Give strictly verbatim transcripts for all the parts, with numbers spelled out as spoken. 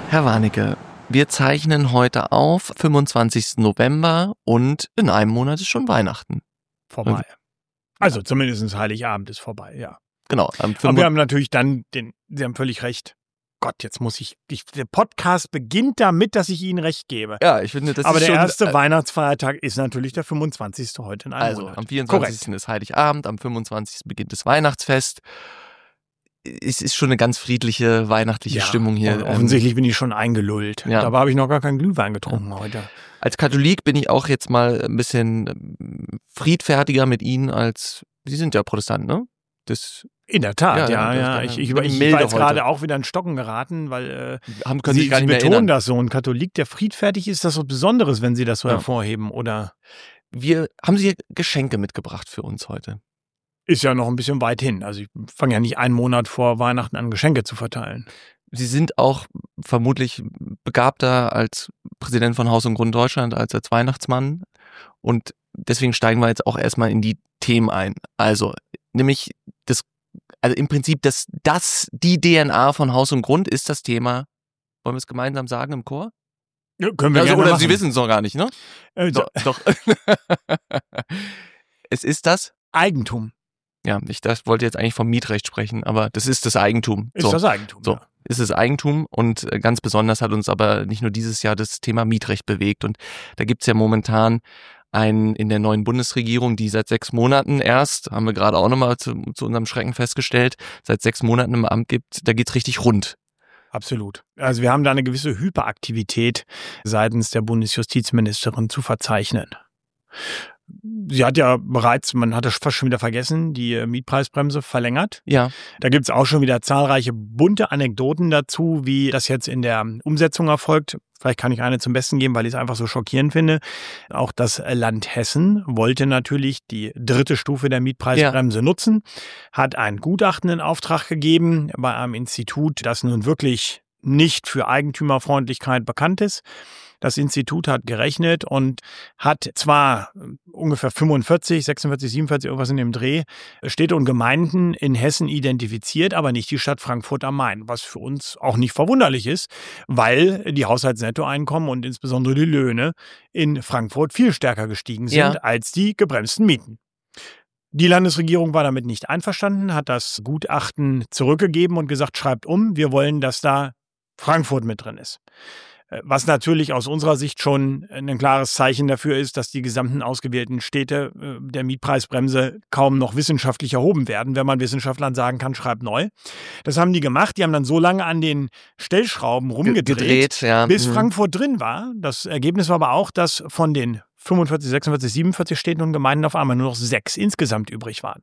Herr Warnecke, wir zeichnen heute auf, fünfundzwanzigsten November, und in einem Monat ist schon Weihnachten. Vorbei. Also zumindest Heiligabend ist vorbei, ja. Genau. Am Aber wir haben natürlich dann, den, Sie haben völlig recht. Gott, jetzt muss ich, ich, der Podcast beginnt damit, dass ich Ihnen recht gebe. Ja, ich finde, das Aber ist der schon, erste äh, Weihnachtsfeiertag ist natürlich der fünfundzwanzigste heute in einem Also, Monat. am vierundzwanzigsten Korrekt. ist Heiligabend, am fünfundzwanzigsten beginnt das Weihnachtsfest. Es ist schon eine ganz friedliche, weihnachtliche Ja, Stimmung hier. und offensichtlich bin ich schon eingelullt. Ja. Dabei habe ich noch gar keinen Glühwein getrunken heute. Als Katholik bin ich auch jetzt mal ein bisschen friedfertiger mit Ihnen als, Sie sind ja Protestant, ne? Das In der Tat, Ja, ja, ja, ja. das- Ich, ich, bin ich milde war jetzt heute. gerade auch wieder in Stocken geraten, weil äh, haben, können Sie, sich gar Sie nicht mehr betonen erinnern. das so. Ein Katholik, der friedfertig ist, das ist was Besonderes, wenn Sie das so Ja. hervorheben. Oder Wir haben Sie Geschenke mitgebracht für uns heute. ist ja noch ein bisschen weit hin. Also ich fange ja nicht einen Monat vor Weihnachten an, Geschenke zu verteilen. Sie sind auch vermutlich begabter als Präsident von Haus und Grund Deutschland als als Weihnachtsmann. Und deswegen steigen wir jetzt auch erstmal in die Themen ein. Also, nämlich das, also im Prinzip das, das, die D N A von Haus und Grund ist das Thema. Wollen wir es gemeinsam sagen im Chor? Ja, können wir Also, gerne oder machen. Sie wissen es noch gar nicht, ne? Äh, Doch. doch. Es ist das? Eigentum Ja, ich das wollte jetzt eigentlich vom Mietrecht sprechen, aber das ist das Eigentum. ist So. das Eigentum. So, Ja. ist es Eigentum, und äh, ganz besonders hat uns aber nicht nur dieses Jahr das Thema Mietrecht bewegt, und da gibt's ja momentan einen in der neuen Bundesregierung, die seit sechs Monaten erst, haben wir gerade auch nochmal zu, zu unserem Schrecken festgestellt, seit sechs Monaten im Amt gibt, da geht's richtig rund. Absolut. Also wir haben da eine gewisse Hyperaktivität seitens der Bundesjustizministerin zu verzeichnen. Sie hat ja bereits, man hat es fast schon wieder vergessen, die äh, Mietpreisbremse verlängert. Ja, Da gibt es auch schon wieder zahlreiche bunte Anekdoten dazu, wie das jetzt in der Umsetzung erfolgt. Vielleicht kann ich eine zum Besten geben, weil ich es einfach so schockierend finde. Auch das Land Hessen wollte natürlich die dritte Stufe der Mietpreisbremse nutzen, hat ein Gutachten in Auftrag gegeben bei einem Institut, das nun wirklich nicht für Eigentümerfreundlichkeit bekannt ist. Das Institut hat gerechnet und hat zwar ungefähr fünfundvierzig, sechsundvierzig, siebenundvierzig, irgendwas in dem Dreh, Städte und Gemeinden in Hessen identifiziert, aber nicht die Stadt Frankfurt am Main, was für uns auch nicht verwunderlich ist, weil die Haushaltsnettoeinkommen und insbesondere die Löhne in Frankfurt viel stärker gestiegen sind Ja. als die gebremsten Mieten. Die Landesregierung war damit nicht einverstanden, hat das Gutachten zurückgegeben und gesagt, schreibt um, wir wollen, dass da Frankfurt mit drin ist. Was natürlich aus unserer Sicht schon ein klares Zeichen dafür ist, dass die gesamten ausgewählten Städte der Mietpreisbremse kaum noch wissenschaftlich erhoben werden, wenn man Wissenschaftlern sagen kann, schreib neu. Das haben die gemacht. Die haben dann so lange an den Stellschrauben rumgedreht, gedreht, ja. bis Mhm. Frankfurt drin war. Das Ergebnis war aber auch, dass von den fünfundvierzig, sechsundvierzig, siebenundvierzig Städten und Gemeinden auf einmal nur noch sechs insgesamt übrig waren.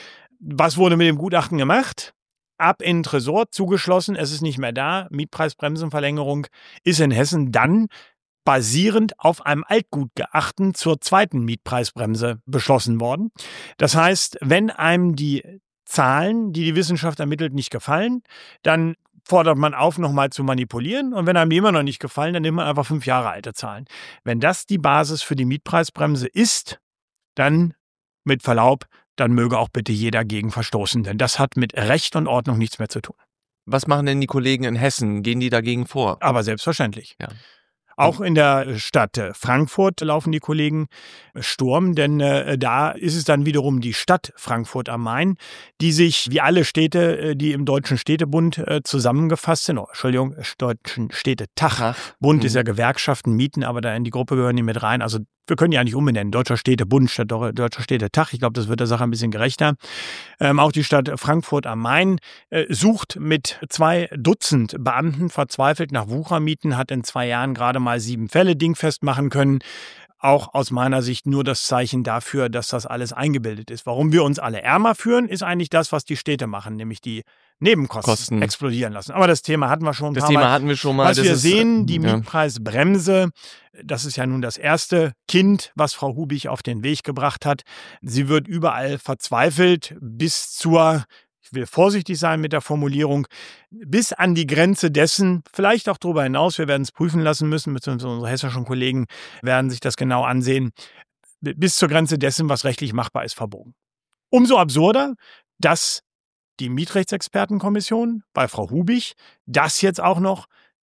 Was wurde mit dem Gutachten gemacht? Ab in den Tresor, zugeschlossen, es ist nicht mehr da. Mietpreisbremsenverlängerung ist in Hessen dann basierend auf einem Altgutgutachten zur zweiten Mietpreisbremse beschlossen worden. Das heißt, wenn einem die Zahlen, die die Wissenschaft ermittelt, nicht gefallen, dann fordert man auf, nochmal zu manipulieren. Und wenn einem die immer noch nicht gefallen, dann nimmt man einfach fünf Jahre alte Zahlen. Wenn das die Basis für die Mietpreisbremse ist, dann, mit Verlaub, dann möge auch bitte jeder gegen verstoßen. Denn das hat mit Recht und Ordnung nichts mehr zu tun. Was machen denn die Kollegen in Hessen? Gehen die dagegen vor? Aber selbstverständlich. Ja. Auch in der Stadt Frankfurt laufen die Kollegen Sturm, denn äh, da ist es dann wiederum die Stadt Frankfurt am Main, die sich wie alle Städte, äh, die im Deutschen Städtebund äh, zusammengefasst sind, oh, Entschuldigung, Deutschen Städtetag. Ach, Bund mhm. ist ja Gewerkschaften, Mieten, aber da in die Gruppe gehören die mit rein. Also wir können die eigentlich umbenennen. Deutscher Städtebund statt Deutscher Städtetag. Ich glaube, das wird der Sache ein bisschen gerechter. Ähm, auch die Stadt Frankfurt am Main äh, sucht mit zwei Dutzend Beamten verzweifelt nach Wuchermieten, hat in zwei Jahren gerade mal sieben Fälle dingfest machen können. Auch aus meiner Sicht nur das Zeichen dafür, dass das alles eingebildet ist. Warum wir uns alle ärmer führen, ist eigentlich das, was die Städte machen, nämlich die Nebenkosten Kosten. explodieren lassen. Aber das Thema hatten wir schon ein Das paar Thema Mal. hatten wir schon mal. Was das wir ist, sehen, die ja. Mietpreisbremse, das ist ja nun das erste Kind, was Frau Hubich auf den Weg gebracht hat. Sie wird überall verzweifelt bis zur, ich will vorsichtig sein mit der Formulierung, bis an die Grenze dessen, vielleicht auch darüber hinaus, wir werden es prüfen lassen müssen, beziehungsweise unsere hessischen Kollegen werden sich das genau ansehen, bis zur Grenze dessen, was rechtlich machbar ist, verbogen. Umso absurder, dass die Mietrechtsexpertenkommission bei Frau Hubich das jetzt auch noch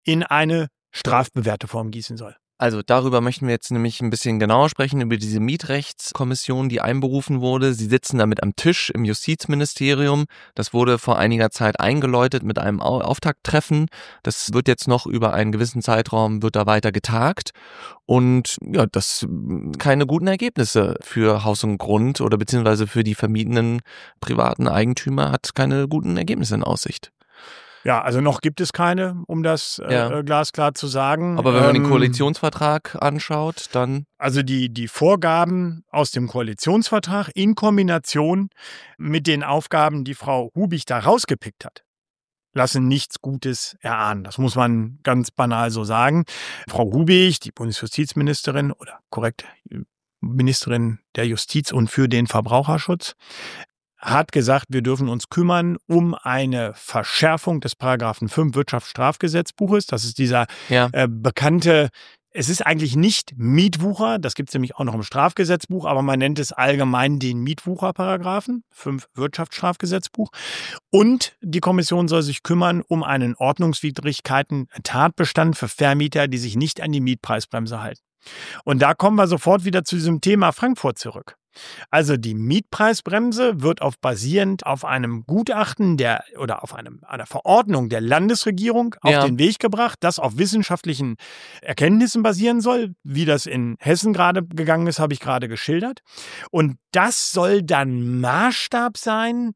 in eine strafbewährte Form gießen soll. Also darüber möchten wir jetzt nämlich ein bisschen genauer sprechen, über diese Mietrechtskommission, die einberufen wurde. Sie sitzen damit am Tisch im Justizministerium. Das wurde vor einiger Zeit eingeläutet mit einem Auftakttreffen. Das wird jetzt noch über einen gewissen Zeitraum, wird da weiter getagt. Und ja, das keine guten Ergebnisse für Haus und Grund oder beziehungsweise für die vermietenden privaten Eigentümer, hat keine guten Ergebnisse in Aussicht. Ja, also noch gibt es keine, um das äh, Ja. glasklar zu sagen. Aber wenn man ähm, den Koalitionsvertrag anschaut, dann... Also die, die Vorgaben aus dem Koalitionsvertrag in Kombination mit den Aufgaben, die Frau Hubig da rausgepickt hat, lassen nichts Gutes erahnen. Das muss man ganz banal so sagen. Frau Hubig, die Bundesjustizministerin oder korrekt, Ministerin der Justiz und für den Verbraucherschutz, hat gesagt, wir dürfen uns kümmern um eine Verschärfung des Paragraphen fünf Wirtschaftsstrafgesetzbuches. Das ist dieser Ja. äh, bekannte, es ist eigentlich nicht Mietwucher, das gibt es nämlich auch noch im Strafgesetzbuch, aber man nennt es allgemein den Mietwucherparagraphen, fünf Wirtschaftsstrafgesetzbuch. Und die Kommission soll sich kümmern um einen Ordnungswidrigkeiten-Tatbestand für Vermieter, die sich nicht an die Mietpreisbremse halten. Und da kommen wir sofort wieder zu diesem Thema Frankfurt zurück. Also die Mietpreisbremse wird auf basierend auf einem Gutachten der oder auf einem, einer Verordnung der Landesregierung auf Ja. den Weg gebracht, das auf wissenschaftlichen Erkenntnissen basieren soll. Wie das in Hessen gerade gegangen ist, habe ich gerade geschildert. Und das soll dann Maßstab sein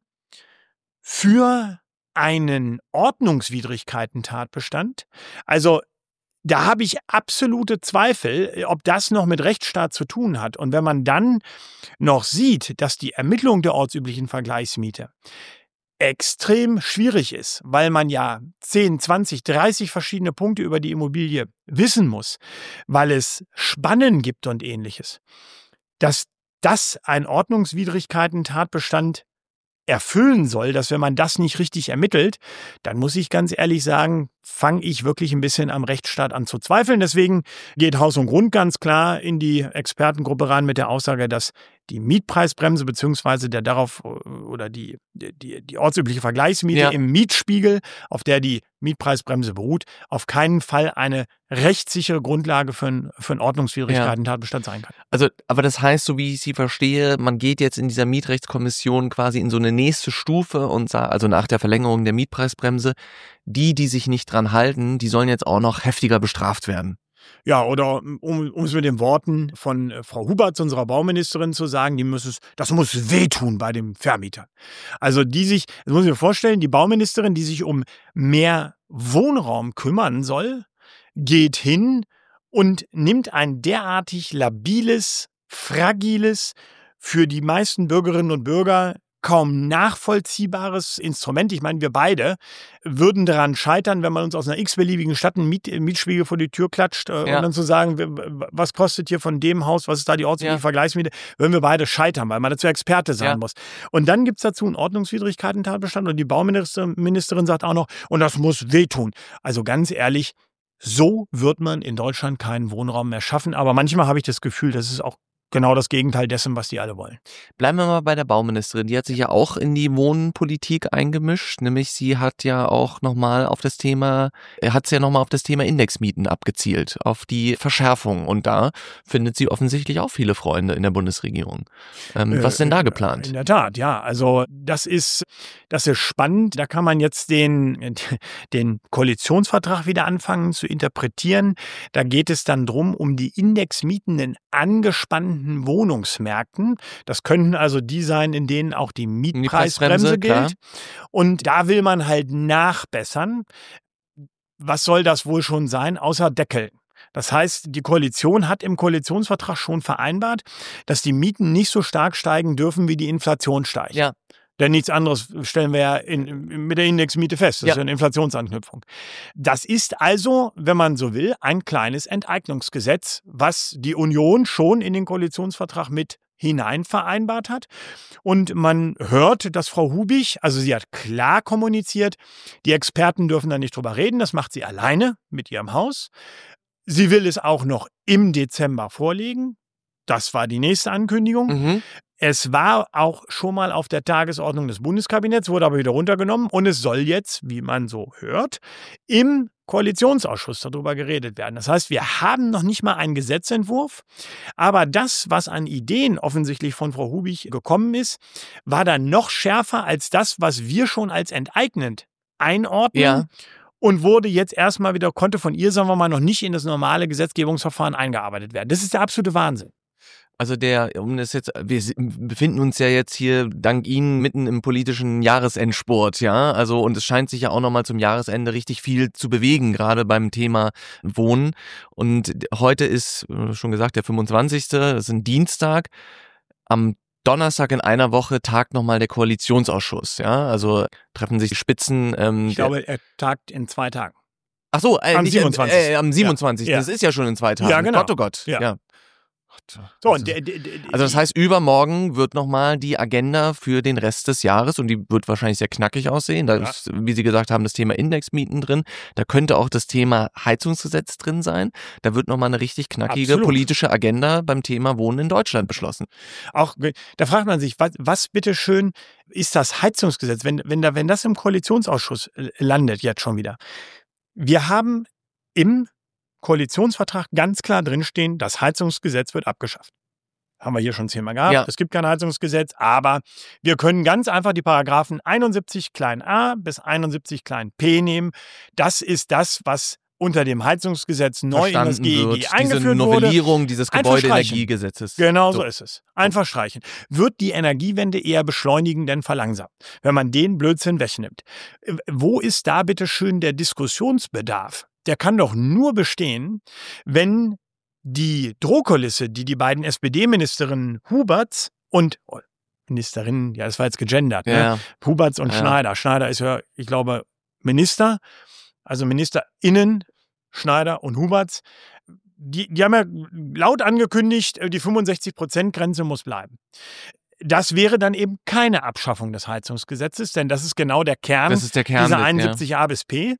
für einen Ordnungswidrigkeiten-Tatbestand. Also da habe ich absolute Zweifel, ob das noch mit Rechtsstaat zu tun hat. Und wenn man dann noch sieht, dass die Ermittlung der ortsüblichen Vergleichsmiete extrem schwierig ist, weil man ja zehn, zwanzig, dreißig verschiedene Punkte über die Immobilie wissen muss, weil es Spannen gibt und Ähnliches, dass das ein Ordnungswidrigkeiten-Tatbestand erfüllen soll, dass wenn man das nicht richtig ermittelt, dann muss ich ganz ehrlich sagen, fange ich wirklich ein bisschen am Rechtsstaat an zu zweifeln. Deswegen geht Haus und Grund ganz klar in die Expertengruppe rein mit der Aussage, dass die Mietpreisbremse beziehungsweise der darauf oder die, die, die ortsübliche Vergleichsmiete Ja. im Mietspiegel, auf der die Mietpreisbremse beruht, auf keinen Fall eine rechtssichere Grundlage für einen, für einen Ordnungswidrigkeiten-Tatbestand sein kann. Also, aber das heißt, so wie ich sie verstehe, man geht jetzt in dieser Mietrechtskommission quasi in so eine nächste Stufe und sagt, also nach der Verlängerung der Mietpreisbremse, die, die sich nicht dran halten, die sollen jetzt auch noch heftiger bestraft werden. Ja, oder um, um es mit den Worten von äh, Frau Huberts, unserer Bauministerin, zu sagen, die muss es, das muss wehtun bei dem Vermieter. Also die sich, das muss ich mir vorstellen, die Bauministerin, die sich um mehr Wohnraum kümmern soll, geht hin und nimmt ein derartig labiles, fragiles, für die meisten Bürgerinnen und Bürger kaum nachvollziehbares Instrument. Ich meine, wir beide würden daran scheitern, wenn man uns aus einer x-beliebigen Stadt einen Miet Mietspiegel vor die Tür klatscht äh, Ja. und dann zu sagen, was kostet hier von dem Haus, was ist da die ortsübliche Ja. Vergleichsmiete, würden wir beide scheitern, weil man dazu Experte sein Ja. muss. Und dann gibt es dazu einen Ordnungswidrigkeiten-Tatbestand und die Bauministerin sagt auch noch, und das muss wehtun. Also ganz ehrlich, so wird man in Deutschland keinen Wohnraum mehr schaffen. Aber manchmal habe ich das Gefühl, das ist auch genau das Gegenteil dessen, was die alle wollen. Bleiben wir mal bei der Bauministerin. Die hat sich ja auch in die Wohnpolitik eingemischt, nämlich sie hat ja auch nochmal auf das Thema, hat sie ja nochmal auf das Thema Indexmieten abgezielt, auf die Verschärfung. Und da findet sie offensichtlich auch viele Freunde in der Bundesregierung. Ähm, was ist denn da geplant? In der Tat, ja. Also das ist, das ist spannend. Da kann man jetzt den, den Koalitionsvertrag wieder anfangen zu interpretieren. Da geht es dann drum, um die Indexmieten in angespannten Wohnungsmärkten. Das könnten also die sein, in denen auch die Mietpreisbremse Mietpreisbremse, klar. gilt. Und da will man halt nachbessern. Was soll das wohl schon sein, außer Deckeln? Das heißt, die Koalition hat im Koalitionsvertrag schon vereinbart, dass die Mieten nicht so stark steigen dürfen, wie die Inflation steigt. Ja. Denn nichts anderes stellen wir ja in, mit der Indexmiete fest. Das Ja. ist ja eine Inflationsanknüpfung. Das ist also, wenn man so will, ein kleines Enteignungsgesetz, was die Union schon in den Koalitionsvertrag mit hinein vereinbart hat. Und man hört, dass Frau Hubig, also sie hat klar kommuniziert, die Experten dürfen da nicht drüber reden, das macht sie alleine mit ihrem Haus. Sie will es auch noch im Dezember vorlegen. Das war die nächste Ankündigung. Mhm. Es war auch schon mal auf der Tagesordnung des Bundeskabinetts, wurde aber wieder runtergenommen und es soll jetzt, wie man so hört, im Koalitionsausschuss darüber geredet werden. Das heißt, wir haben noch nicht mal einen Gesetzentwurf, aber das, was an Ideen offensichtlich von Frau Hubich gekommen ist, war dann noch schärfer als das, was wir schon als enteignend einordnen. Ja. Und wurde jetzt erstmal wieder, konnte von ihr, sagen wir mal, noch nicht in das normale Gesetzgebungsverfahren eingearbeitet werden. Das ist der absolute Wahnsinn. Also der, um das jetzt, wir befinden uns ja jetzt hier dank Ihnen mitten im politischen Jahresendspurt, ja, also und es scheint sich ja auch nochmal zum Jahresende richtig viel zu bewegen, gerade beim Thema Wohnen. Und heute ist, schon gesagt, der fünfundzwanzigste, das ist ein Dienstag. Am Donnerstag in einer Woche tagt nochmal der Koalitionsausschuss, ja, also treffen sich die Spitzen. Ähm, ich glaube, er tagt in zwei Tagen. Ach so, äh, am nicht, siebenundzwanzigsten Äh, am siebenundzwanzigsten Ja. Das ist ja schon in zwei Tagen. Ja, genau. Gott, oh Gott. Ja. ja. So, und der, der, der, Also das heißt, übermorgen wird nochmal die Agenda für den Rest des Jahres und die wird wahrscheinlich sehr knackig aussehen. Da Ja. ist, wie Sie gesagt haben, das Thema Indexmieten drin. Da könnte auch das Thema Heizungsgesetz drin sein. Da wird nochmal eine richtig knackige Absolut. politische Agenda beim Thema Wohnen in Deutschland beschlossen. Auch, da fragt man sich, was, was bitteschön ist das Heizungsgesetz, wenn, wenn, da, wenn das im Koalitionsausschuss landet jetzt schon wieder. Wir haben im Koalitionsvertrag ganz klar drinstehen, das Heizungsgesetz wird abgeschafft. Haben wir hier schon zehnmal gehabt. Ja. Es gibt kein Heizungsgesetz, aber wir können ganz einfach die Paragraphen einundsiebzig klein a bis einundsiebzig klein p nehmen. Das ist das, was unter dem Heizungsgesetz neu in das G E G wird. eingeführt Diese Novellierung dieses Einfach Gebäudeenergiegesetzes. Genau so So. ist es. Einfach streichen. Wird die Energiewende eher beschleunigen, denn verlangsamen, wenn man den Blödsinn wegnimmt. Äh, Wo ist da bitte schön der Diskussionsbedarf? Der kann doch nur bestehen, wenn die Drohkulisse, die die beiden S P D-Ministerinnen Huberts und oh, Ministerinnen, ja, das war jetzt gegendert, ne? Ja. Huberts und Ja. Schneider. Schneider ist ja, ich glaube, Minister, also MinisterInnen, Schneider und Huberts. Die, die haben ja laut angekündigt, die fünfundsechzig-Prozent-Grenze muss bleiben. Das wäre dann eben keine Abschaffung des Heizungsgesetzes, denn das ist genau der Kern Das ist der Kern. dieser ja. einundsiebzig a bis p.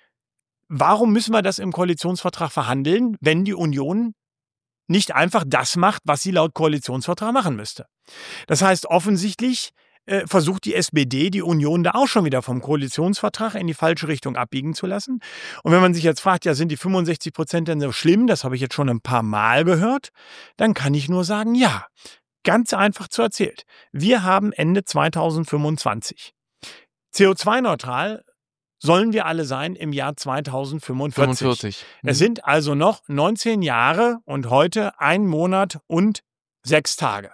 Warum müssen wir das im Koalitionsvertrag verhandeln, wenn die Union nicht einfach das macht, was sie laut Koalitionsvertrag machen müsste? Das heißt, offensichtlich äh, versucht die S P D, die Union da auch schon wieder vom Koalitionsvertrag in die falsche Richtung abbiegen zu lassen. Und wenn man sich jetzt fragt, ja, sind die fünfundsechzig Prozent denn so schlimm? Das habe ich jetzt schon ein paar Mal gehört. Dann kann ich nur sagen, ja. Ganz einfach zu erzählt. Wir haben Ende zweitausendfünfundzwanzig. C O zwei neutral sollen wir alle sein im Jahr zweitausendfünfundvierzig. fünfundvierzig. Es sind also noch neunzehn Jahre und heute ein Monat und sechs Tage.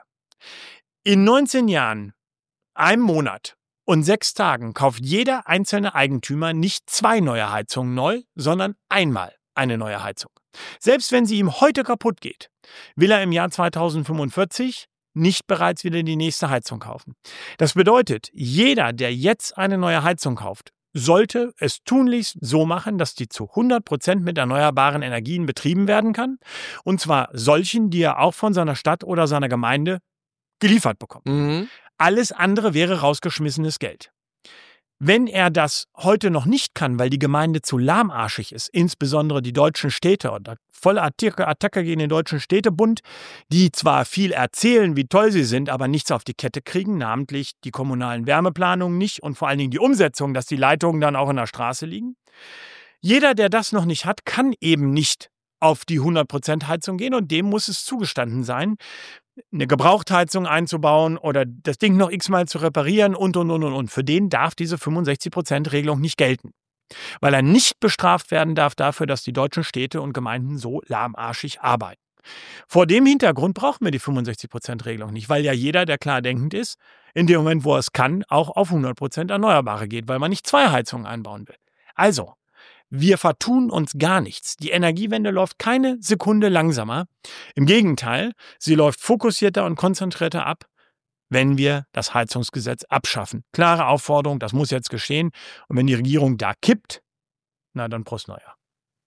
In neunzehn Jahren, einem Monat und sechs Tagen kauft jeder einzelne Eigentümer nicht zwei neue Heizungen neu, sondern einmal eine neue Heizung. Selbst wenn sie ihm heute kaputt geht, will er im Jahr zweitausendfünfundvierzig nicht bereits wieder die nächste Heizung kaufen. Das bedeutet, jeder, der jetzt eine neue Heizung kauft, sollte es tunlichst so machen, dass die zu hundert Prozent mit erneuerbaren Energien betrieben werden kann. Und zwar solchen, die er auch von seiner Stadt oder seiner Gemeinde geliefert bekommt. Mhm. Alles andere wäre rausgeschmissenes Geld. Wenn er das heute noch nicht kann, weil die Gemeinde zu lahmarschig ist, insbesondere die deutschen Städte, und da volle Attacke, Attacke gegen den Deutschen Städtebund, die zwar viel erzählen, wie toll sie sind, aber nichts auf die Kette kriegen, namentlich die kommunalen Wärmeplanungen nicht und vor allen Dingen die Umsetzung, dass die Leitungen dann auch in der Straße liegen. Jeder, der das noch nicht hat, kann eben nicht auf die hundert Prozent Heizung gehen und dem muss es zugestanden sein, eine Gebrauchtheizung einzubauen oder das Ding noch x-mal zu reparieren und, und, und, und, und. Für den darf diese fünfundsechzig Prozent Regelung nicht gelten, weil er nicht bestraft werden darf dafür, dass die deutschen Städte und Gemeinden so lahmarschig arbeiten. Vor dem Hintergrund brauchen wir die fünfundsechzig Prozent Regelung nicht, weil ja jeder, der klar denkend ist, in dem Moment, wo er es kann, auch auf hundert Prozent Erneuerbare geht, weil man nicht zwei Heizungen einbauen will. Also, wir vertun uns gar nichts. Die Energiewende läuft keine Sekunde langsamer. Im Gegenteil, sie läuft fokussierter und konzentrierter ab, wenn wir das Heizungsgesetz abschaffen. Klare Aufforderung, das muss jetzt geschehen. Und wenn die Regierung da kippt, na dann Prost Neujahr.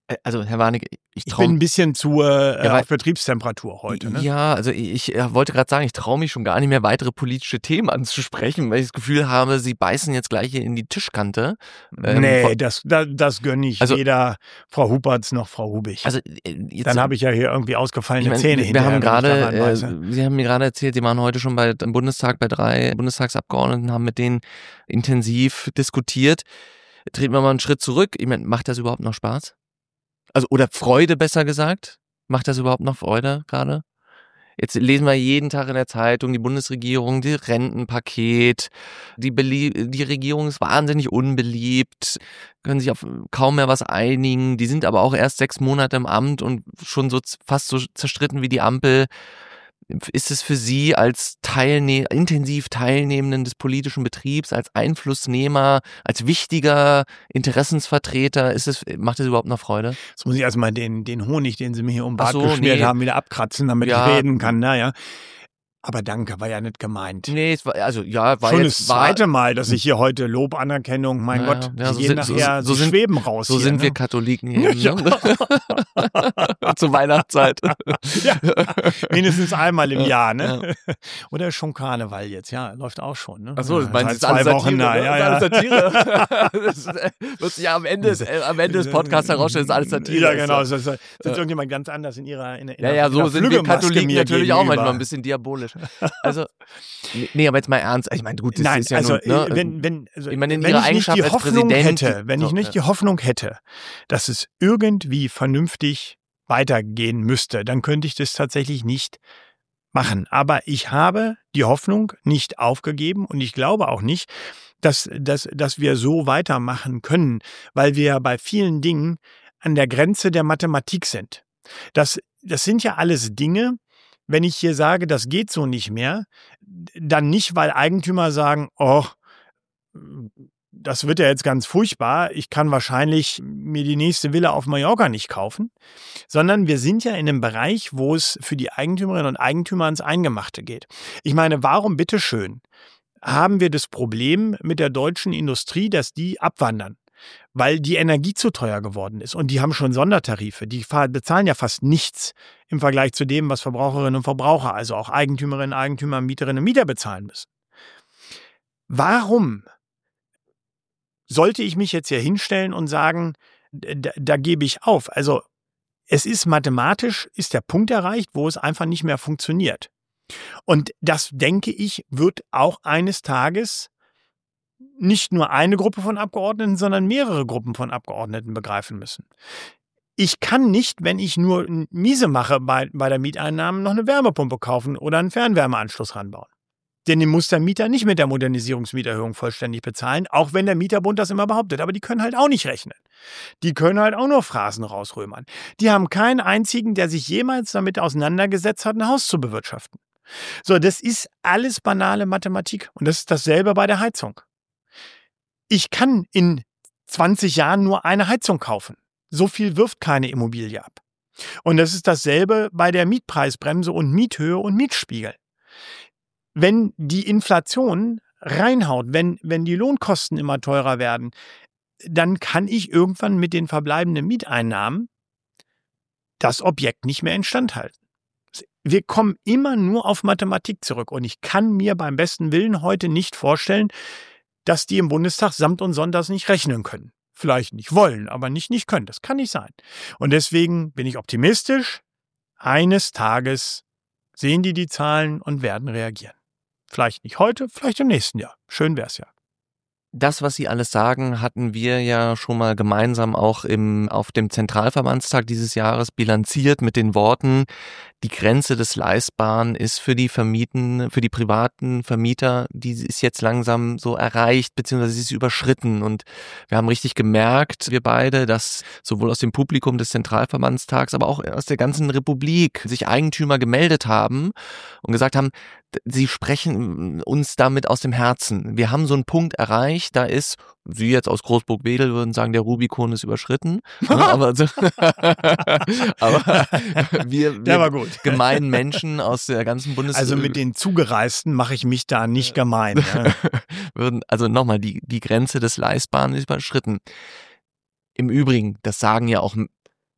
Also, Herr Warnecke, ich Ich traue bin ein bisschen zu äh, Ja, weil- auf Betriebstemperatur heute. Ne? Ja, also ich äh, wollte gerade sagen, ich traue mich schon gar nicht mehr, weitere politische Themen anzusprechen, weil ich das Gefühl habe, Sie beißen jetzt gleich hier in die Tischkante. Ähm, nee, vor- das, das, das gönne ich Also- weder Frau Huberts noch Frau Hubig. Also äh, jetzt, Dann habe ich ja hier irgendwie ausgefallene ich meine, Zähne wir hinterher, haben wenn ich gerade, daran äh, beiße. Sie haben mir gerade erzählt, Sie waren heute schon bei, im Bundestag bei drei Bundestagsabgeordneten, haben mit denen intensiv diskutiert. Treten wir mal einen Schritt zurück. Ich meine, macht das überhaupt noch Spaß? Also, oder Freude, besser gesagt? Macht das überhaupt noch Freude gerade? Jetzt lesen wir jeden Tag in der Zeitung, die Bundesregierung, die Rentenpaket, die, belie- die Regierung ist wahnsinnig unbeliebt, können sich auf kaum mehr was einigen, die sind aber auch erst sechs Monate im Amt und schon so z- fast so zerstritten wie die Ampel. Ist es für Sie als Teilne intensiv Teilnehmenden des politischen Betriebs, als Einflussnehmer, als wichtiger Interessensvertreter, ist es, macht es überhaupt noch Freude? Jetzt muss ich erstmal den, den Honig, den Sie mir hier um den Ach Bart so, geschmiert nee. haben, wieder abkratzen, damit Ja. ich reden kann. Naja. Aber danke, war ja nicht gemeint. Nee, es war, also ja, war Schon jetzt, das war, zweite Mal, dass ich hier heute Lob, Anerkennung, mein Naja, Gott, ja, die so gehen sind- nachher, so- so die sind- schweben raus so hier. sind ne? wir Katholiken hier. Ja. Ne? Zur Weihnachtszeit. Ja, mindestens einmal im Ja, Jahr, ne? Oder ist schon Karneval jetzt, ja, läuft auch schon, ne? Achso, ja, das meinst du, seit ist zwei alles Wochen, Satire, na, ne? ja, Das ist ja. alles Satire. Das äh, wird sich ja am Ende, des- äh, am Ende des Podcasts herausstellen, ist alles Satire. Ja, Ist genau, so. das ist, sitzt irgendjemand ganz anders in ihrer in, in Ja, ja, in so der sind wir Flügelmaske Katholiken mir natürlich auch gegenüber. manchmal ein bisschen diabolisch. Also, nee, nee, aber jetzt mal ernst. Ich meine, gut, das Nein, ist ja also nun, ne? äh, wenn, wenn, also, Ich meine, in wenn ihrer ich nicht die Eigenschaft als Hoffnung Präsident- hätte, wenn ich So, nicht ja. die Hoffnung hätte, dass es irgendwie vernünftig weitergehen müsste, dann könnte ich das tatsächlich nicht machen. Aber ich habe die Hoffnung nicht aufgegeben und ich glaube auch nicht, dass, dass, dass wir so weitermachen können, weil wir bei vielen Dingen an der Grenze der Mathematik sind. Das, das sind ja alles Dinge, wenn ich hier sage, das geht so nicht mehr, dann nicht, weil Eigentümer sagen, oh, das wird ja jetzt ganz furchtbar, ich kann wahrscheinlich mir die nächste Villa auf Mallorca nicht kaufen, sondern wir sind ja in einem Bereich, wo es für die Eigentümerinnen und Eigentümer ans Eingemachte geht. Ich meine, warum bitteschön haben wir das Problem mit der deutschen Industrie, dass die abwandern? Weil die Energie zu teuer geworden ist. Und die haben schon Sondertarife. Die bezahlen ja fast nichts im Vergleich zu dem, was Verbraucherinnen und Verbraucher, also auch Eigentümerinnen, Eigentümer, Mieterinnen und Mieter bezahlen müssen. Warum sollte ich mich jetzt hier hinstellen und sagen, da, da gebe ich auf? Also es ist mathematisch, ist der Punkt erreicht, wo es einfach nicht mehr funktioniert. Und das, denke ich, wird auch eines Tages nicht nur eine Gruppe von Abgeordneten, sondern mehrere Gruppen von Abgeordneten begreifen müssen. Ich kann nicht, wenn ich nur miese mache bei, bei der Mieteinnahme, noch eine Wärmepumpe kaufen oder einen Fernwärmeanschluss ranbauen. Denn den muss der Mieter nicht mit der Modernisierungsmieterhöhung vollständig bezahlen, auch wenn der Mieterbund das immer behauptet. Aber die können halt auch nicht rechnen. Die können halt auch nur Phrasen rausrömern. Die haben keinen einzigen, der sich jemals damit auseinandergesetzt hat, ein Haus zu bewirtschaften. So, das ist alles banale Mathematik. Und das ist dasselbe bei der Heizung. Ich kann in zwanzig Jahren nur eine Heizung kaufen. So viel wirft keine Immobilie ab. Und das ist dasselbe bei der Mietpreisbremse und Miethöhe und Mietspiegel. Wenn die Inflation reinhaut, wenn, wenn die Lohnkosten immer teurer werden, dann kann ich irgendwann mit den verbleibenden Mieteinnahmen das Objekt nicht mehr instand halten. Wir kommen immer nur auf Mathematik zurück. Und ich kann mir beim besten Willen heute nicht vorstellen, dass die im Bundestag samt und sonntags nicht rechnen können. Vielleicht nicht wollen, aber nicht nicht können. Das kann nicht sein. Und deswegen bin ich optimistisch. Eines Tages sehen die die Zahlen und werden reagieren. Vielleicht nicht heute, vielleicht im nächsten Jahr. Schön wär's ja. Das, was Sie alles sagen, hatten wir ja schon mal gemeinsam auch im, auf dem Zentralverbandstag dieses Jahres bilanziert mit den Worten, die Grenze des Leistbaren ist für die Vermieten, für die privaten Vermieter, die ist jetzt langsam so erreicht, beziehungsweise sie ist überschritten. Und wir haben richtig gemerkt, wir beide, dass sowohl aus dem Publikum des Zentralverbandstags, aber auch aus der ganzen Republik sich Eigentümer gemeldet haben und gesagt haben, sie sprechen uns damit aus dem Herzen. Wir haben so einen Punkt erreicht, da ist, Sie jetzt aus Großburg-Wedel würden sagen, der Rubikon ist überschritten. aber, so, aber wir, Der war wir gut. gemeinen Menschen aus der ganzen Bundes... Also mit den Zugereisten mache ich mich da nicht gemein. Ja. würden, also nochmal, die, die Grenze des Leistbaren ist überschritten. Im Übrigen, das sagen ja auch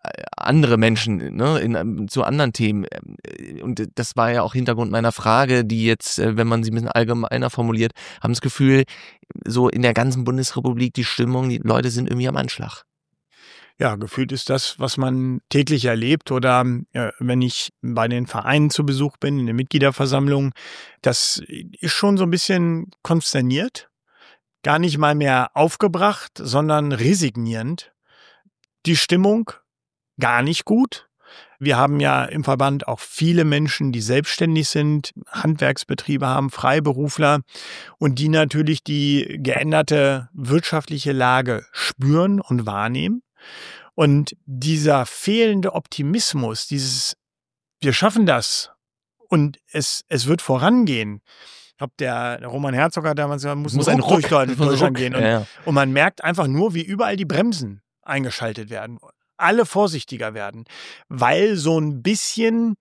andere Menschen, ne, in, zu anderen Themen. Und das war ja auch Hintergrund meiner Frage, die jetzt, wenn man sie ein bisschen allgemeiner formuliert, haben das Gefühl, so in der ganzen Bundesrepublik die Stimmung, die Leute sind irgendwie am Anschlag. Ja, gefühlt ist das, was man täglich erlebt oder äh, wenn ich bei den Vereinen zu Besuch bin, in der Mitgliederversammlung, das ist schon so ein bisschen konsterniert, gar nicht mal mehr aufgebracht, sondern resignierend. Die Stimmung gar nicht gut. Wir haben ja im Verband auch viele Menschen, die selbstständig sind, Handwerksbetriebe haben, Freiberufler und die natürlich die geänderte wirtschaftliche Lage spüren und wahrnehmen. Und dieser fehlende Optimismus, dieses wir schaffen das und es, es wird vorangehen. Ich glaube, der, der Roman Herzog hat damals gesagt, muss, muss ein Ruck durch Deutschland gehen. Und, ja. und man merkt einfach nur, wie überall die Bremsen eingeschaltet werden. Alle vorsichtiger werden, weil so ein bisschen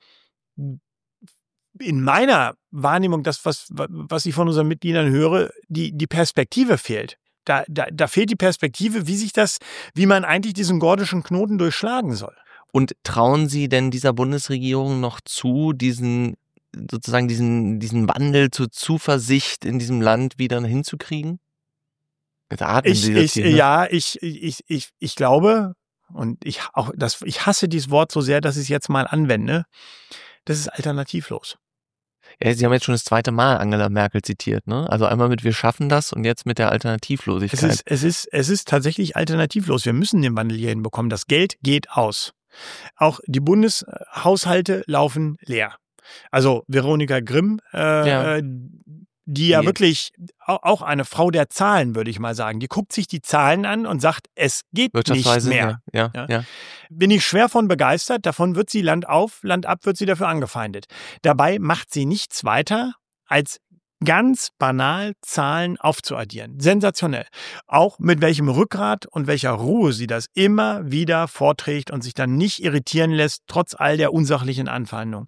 in meiner Wahrnehmung, das, was, was ich von unseren Mitgliedern höre, die, die Perspektive fehlt. Da, da, da fehlt die Perspektive, wie sich das, wie man eigentlich diesen gordischen Knoten durchschlagen soll. Und trauen Sie denn dieser Bundesregierung noch zu, diesen sozusagen diesen, diesen Wandel zur Zuversicht in diesem Land wieder hinzukriegen? Jetzt atmen ich, Sie das ich, hier, ne? Ja, ich, ich, ich, ich glaube, und ich auch das, ich hasse dieses Wort so sehr, dass ich es jetzt mal anwende. Das ist alternativlos. Ja, Sie haben jetzt schon das zweite Mal Angela Merkel zitiert, ne? Also einmal mit "Wir schaffen das" und jetzt mit der Alternativlosigkeit. Es ist, es ist, es ist tatsächlich alternativlos. Wir müssen den Wandel hier hinbekommen. Das Geld geht aus. Auch die Bundeshaushalte laufen leer. Also Veronika Grimm, äh, ja. die ja nee. wirklich auch eine Frau der Zahlen, würde ich mal sagen. Die guckt sich die Zahlen an und sagt, es geht nicht mehr. Ja, ja, ja. Bin ich schwer von begeistert. Davon wird sie Land auf, Land ab, wird sie dafür angefeindet. Dabei macht sie nichts weiter, als ganz banal Zahlen aufzuaddieren. Sensationell. Auch mit welchem Rückgrat und welcher Ruhe sie das immer wieder vorträgt und sich dann nicht irritieren lässt, trotz all der unsachlichen Anfeindung.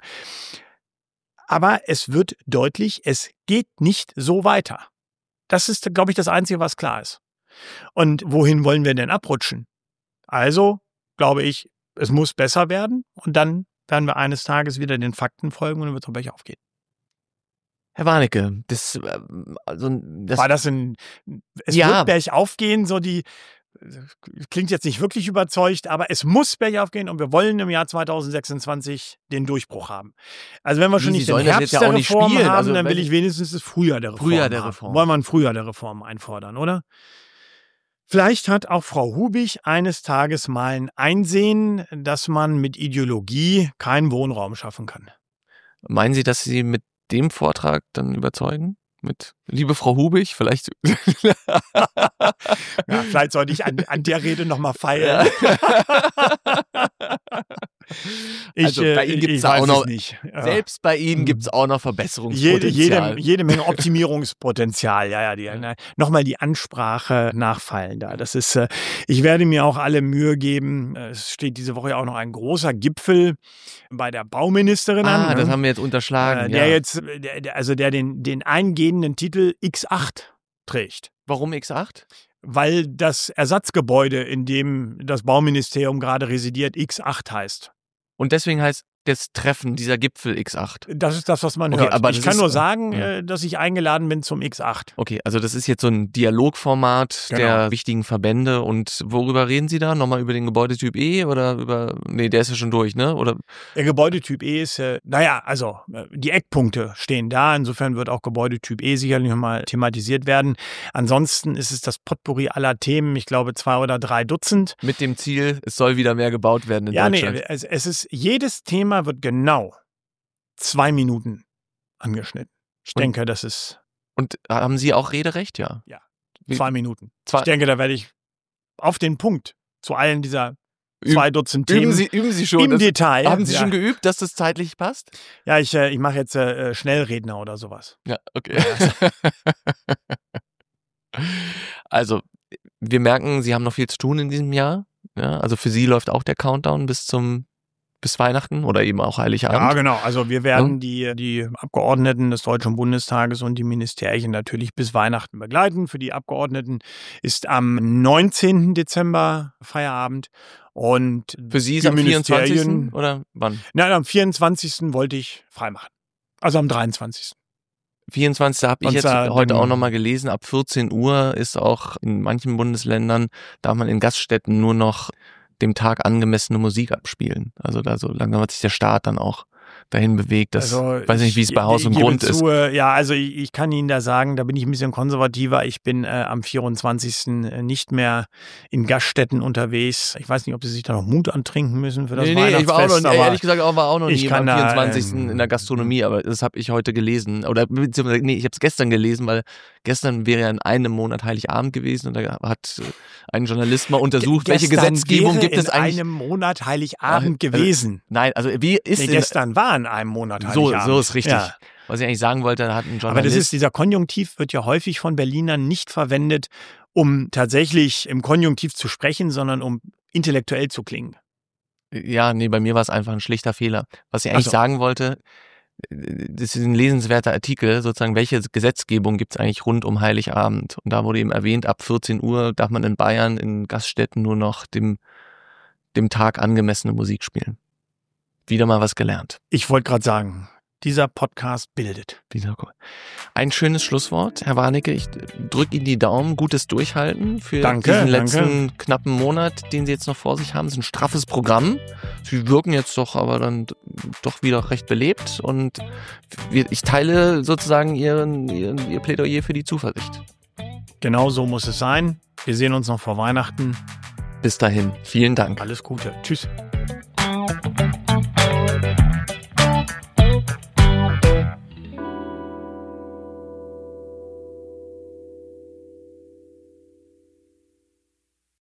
Aber es wird deutlich, es geht nicht so weiter. Das ist, glaube ich, das Einzige, was klar ist. Und wohin wollen wir denn abrutschen? Also, glaube ich, es muss besser werden und dann werden wir eines Tages wieder den Fakten folgen und dann wird es bergauf aufgehen. Herr Warnecke, das, also, das war das ein, es ja. wird bergauf gehen, so die, klingt jetzt nicht wirklich überzeugt, aber es muss bergauf gehen und wir wollen im Jahr zweitausendsechsundzwanzig den Durchbruch haben. Also wenn wir schon nicht den Herbst ja der Reform haben, also, dann will ich wenigstens das Frühjahr der Reform Frühjahr der haben. Reform. Wollen wir ein Frühjahr der Reform einfordern, oder? Vielleicht hat auch Frau Hubig eines Tages mal ein Einsehen, dass man mit Ideologie keinen Wohnraum schaffen kann. Meinen Sie, dass Sie mit dem Vortrag dann überzeugen? Mit liebe Frau Hubig, vielleicht. Ja, vielleicht sollte ich an, an der Rede nochmal feiern. ich, also bei Ihnen gibt es auch noch, nicht. Selbst bei Ihnen gibt es auch noch Verbesserungspotenzial. Jede, jede, jede Menge Optimierungspotenzial. Ja, ja, die, ja. Nochmal die Ansprache nachfallen da. Das ist, ich werde mir auch alle Mühe geben. Es steht diese Woche ja auch noch ein großer Gipfel bei der Bauministerin ah, an. Ah, das haben wir jetzt unterschlagen. Der ja. jetzt, der, also der den, den eingehenden Titel X acht trägt. Warum X acht? Weil das Ersatzgebäude, in dem das Bauministerium gerade residiert, X acht heißt. Und deswegen heißt das Treffen, dieser Gipfel X acht. Das ist das, was man okay, hört. Aber ich kann ist, nur sagen, ja. dass ich eingeladen bin zum X acht. Okay, also das ist jetzt so ein Dialogformat genau. der wichtigen Verbände. Und worüber reden Sie da? Nochmal über den Gebäudetyp E oder über, nee, der ist ja schon durch, ne? Oder? Der Gebäudetyp E ist, äh, naja, also die Eckpunkte stehen da. Insofern wird auch Gebäudetyp E sicherlich nochmal thematisiert werden. Ansonsten ist es das Potpourri aller Themen, ich glaube zwei oder drei Dutzend. Mit dem Ziel, es soll wieder mehr gebaut werden in ja, Deutschland. Ja, nee, es, es ist, jedes Thema wird genau zwei Minuten angeschnitten. Ich und, denke, das ist... Und haben Sie auch Rederecht? Ja. Ja, zwei Minuten. Zwei, ich denke, da werde ich auf den Punkt zu allen dieser zwei Dutzend üben Themen Sie, üben Sie schon im das, Detail. Haben Sie ja. schon geübt, dass das zeitlich passt? Ja, ich, äh, ich mache jetzt äh, Schnellredner oder sowas. Ja, okay. Also, wir merken, Sie haben noch viel zu tun in diesem Jahr. Ja, also für Sie läuft auch der Countdown bis zum bis Weihnachten oder eben auch Heiligabend. Ja, genau. Also wir werden Ja. die, die Abgeordneten des Deutschen Bundestages und die Ministerien natürlich bis Weihnachten begleiten. Für die Abgeordneten ist am neunzehnten Dezember Feierabend. Und Für Sie ist die am vierundzwanzigsten Ministerien- oder wann? Nein, am vierundzwanzigsten wollte ich freimachen. Also am dreiundzwanzigsten vierundzwanzigsten habe ich Und jetzt zwar heute dem- auch nochmal gelesen, ab vierzehn Uhr ist auch in manchen Bundesländern, darf man in Gaststätten nur noch dem Tag angemessene Musik abspielen. Also da so langsam hat sich der Staat dann auch dahin bewegt. Das, Also weiß nicht, wie es bei Haus ich und gebe Grund ist. zu, äh, Ja, also ich, ich kann Ihnen da sagen, da bin ich ein bisschen konservativer. Ich bin äh, am vierundzwanzigsten nicht mehr in Gaststätten unterwegs. Ich weiß nicht, ob Sie sich da noch Mut antrinken müssen für das Nee, nee, ich war auch Weihnachtsfest. noch, aber ehrlich gesagt, auch, war auch noch ich nie kann am da, vierundzwanzigsten ähm, in der Gastronomie, aber das habe ich heute gelesen. Oder beziehungsweise, nee, ich habe es gestern gelesen, weil gestern wäre ja in einem Monat Heiligabend gewesen und da hat äh, ein Journalist mal untersucht, welche Gestern Gesetzgebung wäre gibt es eigentlich. in einem Monat Heiligabend Also, gewesen. Nein, also wie ist Nee, in, gestern war in einem Monat so, Heiligabend. so ist richtig. Ja. Was ich eigentlich sagen wollte, da hat ein Aber Journalist. das ist, dieser Konjunktiv wird ja häufig von Berlinern nicht verwendet, um tatsächlich im Konjunktiv zu sprechen, sondern um intellektuell zu klingen. Ja, nee, bei mir war es einfach ein schlichter Fehler. Was ich eigentlich Ach so. sagen wollte, das ist ein lesenswerter Artikel, sozusagen, welche Gesetzgebung gibt es eigentlich rund um Heiligabend? Und da wurde eben erwähnt, ab vierzehn Uhr darf man in Bayern in Gaststätten nur noch dem, dem Tag angemessene Musik spielen. Wieder mal was gelernt. Ich wollte gerade sagen, dieser Podcast bildet. Dieser Ein schönes Schlusswort, Herr Warnecke. Ich drücke Ihnen die Daumen, gutes Durchhalten für Danke, diesen danke. letzten knappen Monat, den Sie jetzt noch vor sich haben. Es ist ein straffes Programm. Sie wirken jetzt doch aber dann doch wieder recht belebt und wir, ich teile sozusagen Ihren, Ihren, Ihr Plädoyer für die Zuversicht. Genau so muss es sein. Wir sehen uns noch vor Weihnachten. Bis dahin, vielen Dank. Alles Gute. Tschüss.